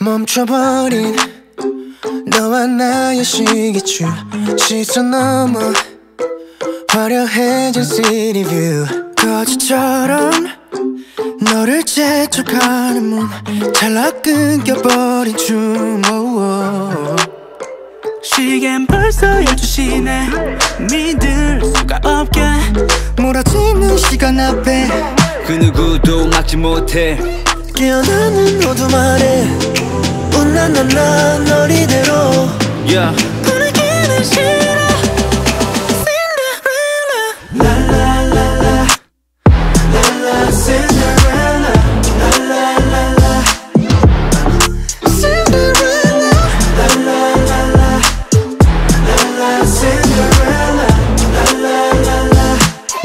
멈춰버린 너와 나의 시계줄 시선 넘어 화려해진 city view 거지처럼 너를 재촉하는 몸 찰나 끊겨버린 춤 시계는 벌써 12시네 믿을 수가 없게 몰아치는 시간 앞에 그 누구도 막지 못해 깨어나는 어둠 아래 운나나나 널 이대로 yeah. 보내기는 싫어 Cinderella 라라라라 라라 Cinderella 라라라라 Cinderella 라라라라 라라 Cinderella 라라라라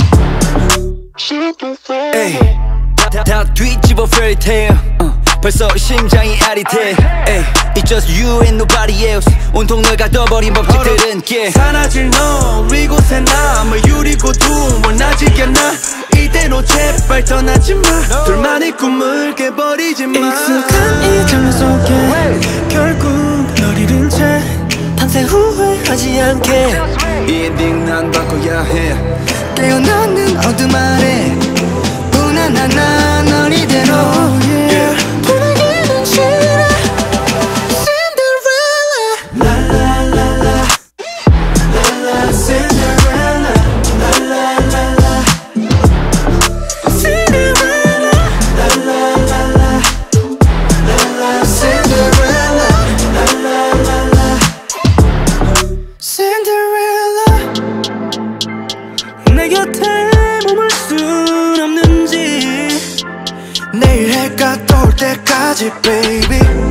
에이 다 뒤집어 fairy tale 벌써 심장이 아릿해 It's just you and nobody else 온통 널 가둬버린 법칙들은 사라질 너 이곳에 남을 유리고 원하지 않아 이대로 제발 떠나지마 둘만의 꿈을 깨버리지 마 익숙한 이 장면 속에 결국 널 잃은 채 밤새 후회하지 않게 이 엔딩 난 바꿔야 해 깨어나는 어둠 아래 우나나나 널 이대로 보내기는 싫어 Cinderella 라라라라 라라 Cinderella 라라라라 Cinderella 라라라라 라라 Cinderella 라라라라 Cinderella 내 곁에 머물 순 없는지 내일 해가 떠올 때까지 baby